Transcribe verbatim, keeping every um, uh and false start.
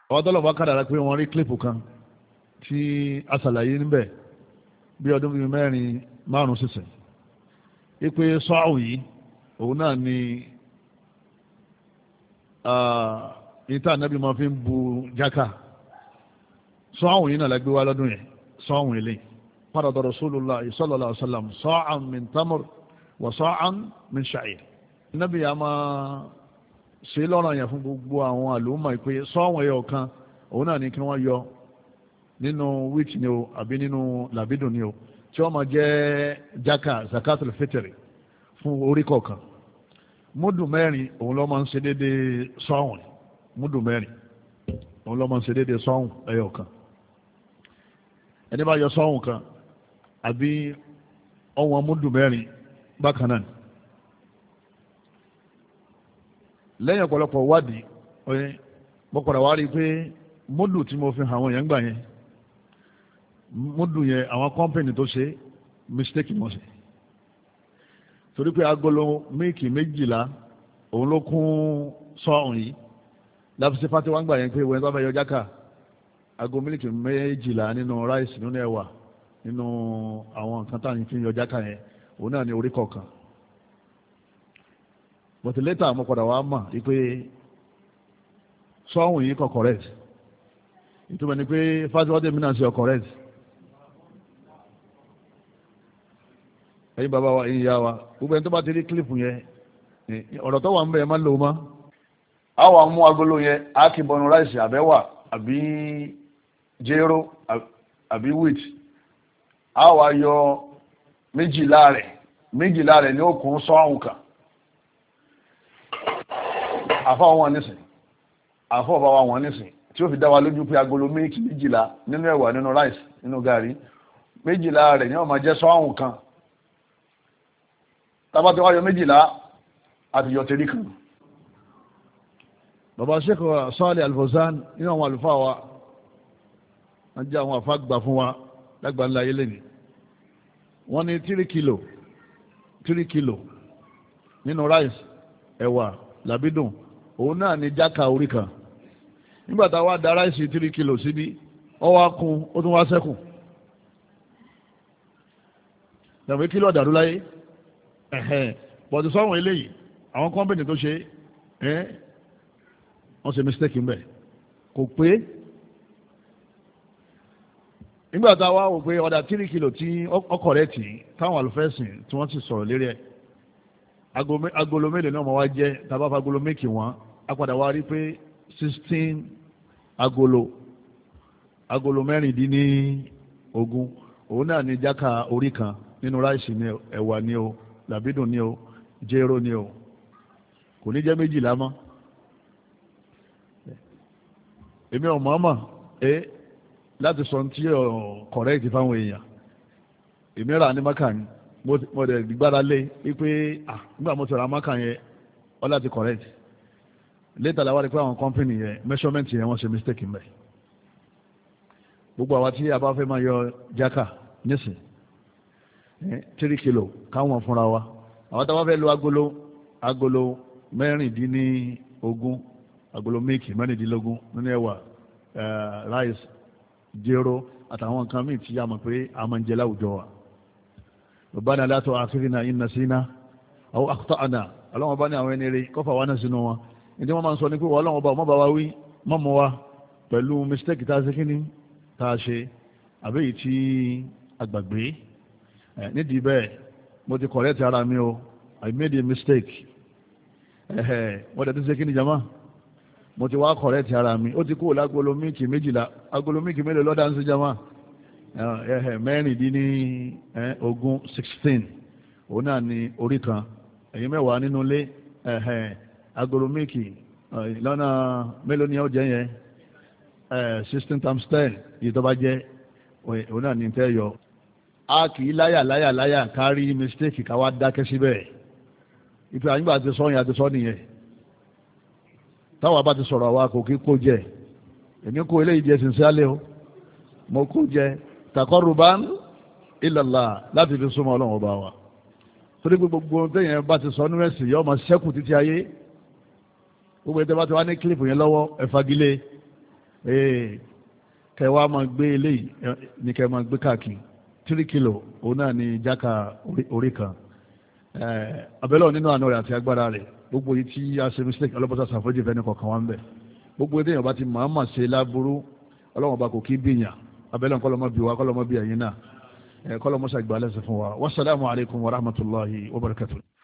àwọn tọ́lọ̀ bá kádàrá pé wọ́n rí kílípù kan tí a ṣàlàyé níbẹ̀ bí ọdún bíi mẹ́rin márùn sísẹ̀ wípé sọ́ọ̀hù yìí òun náà ni ìta ànábì máa fi ń bu jákà sọ́ọ̀hù yìí náà lágbé wá lọ́dún yẹn sọ́ọ̀hù ilé farada Rasulullah sallallahu alaihi wasallam sa'an min tamr wa sa'an min sha'ir nábì yà máa ṣe lọ́rọ̀ yẹn fún gbogbo àwọn àlùmọ̀ ìpè sọ́ọ̀hù ẹyọ kan òun náà ni kí wọ́n yọ nínú wheat ni o àbí nínú làbídùn ni o tí wọ́n máa jẹ́ jaka zakatul fitri fún orí kọ̀ọ̀kan múdù mẹ́rin òun ló máa ń ṣe déédéé sọ́ọ̀hún múdù mẹ́rin òun ló máa ń ṣe déédéé sọ́ọ̀hún ẹyọ kan ẹni bá yọ sọ́ọ̀hún kan àbí ọ̀wọ́n múdù mẹ́rin bákan náà lẹ́yìn ọ̀pọ̀lọpọ̀ wádìí ọ̀yẹ́ mo padà wá rí i pé múdù tí mo fi hàn àwọn èèyàn gbà yẹn múdù yẹn àwọn kọ́mpìnì tó ṣe mistake mọ̀ sí torí pé agolo míìkì méjìlá òun ló kún sọ́ọ̀hún yìí láfíìsì fati wá ń gbà yẹn pé wọ́n tó bá yọ jákà ago mílíkì méjìlá nínú ráìsì nínú ẹ̀wà nínú àwọn nǹkan táwọn fi yọ jákà yẹn òun náà ní orí kọ̀ọ̀kan but later mo padà wá mọ̀ wípé sọ́ọ̀hún yìí kọ̀ correct ìtumọ̀ ni pé fásitì mi náà ṣe correct ẹ̀yin bàbá wa ẹ̀yin ìyá wa gbogbo ẹni tó bá ti rí kílípù yẹn ọ̀rọ̀ tó wà ń bẹ̀ ẹ̀ máa ń lò ó mọ́. a wà mú agolo yẹn a kì bọnu ráìsì àbẹ́wà àbí jéró àbí wheat a wà yọ méjìlá rẹ̀ méjìlá rẹ̀ ní òkun sọ́ọ̀hún kan àfọ̀ wọn nísìn àfọ̀ bá wa wọn nísìn tí ó fi dá wa lójú pé agolo mílíkì méjìlá nínú ẹ̀wà nínú ráìsì nínú gàrí méjìlá rẹ̀ ní ó máa jẹ́ sọ́ọ̀hún kan tábà tí wá yọ méjìlá àti yọ tẹ̀lé kan. bàbá Sheikh Salih Al-Fawzan nínú àwọn àlùfáà wa wọ́n jẹ́ àwọn àfa gbà fún wa lágbà ńlá ayé lẹ́nu wọ́n ní tírí kìlò tírí kìlò nínú ráìsì ẹ̀wà làbídùn òun náà ní jákà orí kan nígbà tá a wá da ráìsì tírí kìlò síbí ó wá kún ó tún wá sẹ́kù dàbí kìlò ọ̀dàrú láyé ẹ̀hẹ́n bọ̀dù sọ́wọ́n eléyìí àwọn kọ́mpìnì tó ṣe ẹ́ wọ́n ṣe mistake mbẹ̀ kò pé nígbà tá a wá wò pé ọ̀dà tírí kìlò tí ọkọ̀ rẹ̀ tì táwọn àlùfẹ́sìn tí wọ́n ti sọ̀rọ̀ lérí ẹ̀ agolo mélòó náà wọ́n wá jẹ́ tàbá fa agolo méjì wọ́n á padà wá rí pé sixteen agolo agolo mẹ́rìndínní ogún òun náà ní jákà orí kan nínú ráìsì ní ẹ̀wà ní o làbídùn ní o jéró ní o kò ní jẹ́ méjìlá mọ́ èmi ò mọ̀ọ́mọ̀ ẹ láti sọ tí ọ̀ kọ̀rẹ́ẹ̀tì fáwọn èèyàn èmi rà ní maka ni mo dẹ̀ gbára lé wípé ah nígbà mo ti ra maka yẹn ọ láti kọ̀rẹ́ẹ̀tì létà làwọn rí pé àwọn kọ́mpìnì yẹn measurement yẹn wọ́n ṣe mistake mbẹ̀ gbogbo àwa tí a bá fẹ́ máa yọ jákà nísìn tírí kìlò káwọn fúnra wa àwọn tó bá fẹ́ lo agolo agolo mẹ́rìndínní ogún agolo méèkì mẹ́rìndínlógún nínú ẹ̀wà rice jéró àtàwọn nǹkan míì tí a mọ̀ pé a máa ń jẹ láwùjọ wa Rabbana la tu'akhidhna in nasina aw akhta'na ọlọ́wọ́n bá ní àwọn ẹni rí kọ́fà wá náà sínú wọn ìdí wọ́n máa ń sọ ní pé wọ́n ọlọ́wọ́n bá ọmọ bá wa wí mọ́mọ́ wa pẹ̀lú mistake tá a ṣe kíní tá a ṣe àbẹ́yìí tí a gbàgbé nídìí bẹ́ẹ̀ mo ti correct ara mi o I made a mistake ẹ̀hẹ̀ wọ́n dẹ̀ ti ṣe kíní jama mo ti wá correct ara mi ó ti kúrò lágolo míìkì méjìlá agolo míìkì mélòó lọ́dà ń sí jama ẹ̀hẹ̀ mẹ́rìndínní ogún sixteen òun náà ni orí kan ẹ̀yin mẹ́wàá nínú ilé ẹ̀hẹ̀ agolo míìkì lọ́nà mélòó ni ó jẹ́ yẹn sixteen times ten yìí tó bá jẹ́ òun náà ni tẹ́ yọ a kì í láyà láyà láyà kárí mistake ká wá dákẹ́ síbẹ̀ ìpè àyìnbá àti sọ yẹn àti sọ nìyẹn táwa bá ti sọ̀rọ̀ àwa kò kí kó jẹ èmi kó eléyìí jẹ sincerely o mo kó jẹ taqarruban ila Allah láti fi súnmọ́ ọlọ́run ọba wa torí gbogbo téèyàn bá ti sọ nínú ẹ̀sìn yọ ọmọ sẹ́kù títí ayé gbogbo ẹ̀tẹ́ bá ti wá ní kílípù yẹn lọ́wọ́ ẹ fagilé kẹwàá máa gbé eléyìí ní kẹ máa gbé káàkiri tírí kìlò òun náà ni jáka orí kan abẹ́lẹ̀ nínú àná rẹ̀ àti agbára rẹ̀ gbogbo yìí tí a ṣe mistake ọlọ́pàá ṣàfọ́jì fẹ́ ní kọ̀ọ̀kan wá ń bẹ̀ gbogbo èdè bá ti máa ṣe láburú ọlọ́wọ́n bá kò kí bìyàn abẹ́lẹ̀ kọ́lọ́mọ́ bí wa kọ́lọ́mọ́ bí ẹ̀yin náà kọ́lọ́mọ́ ṣàgbà lẹ́sẹ̀ fún wa wassalamu alaikum wa rahmatullahi wa barakatuh.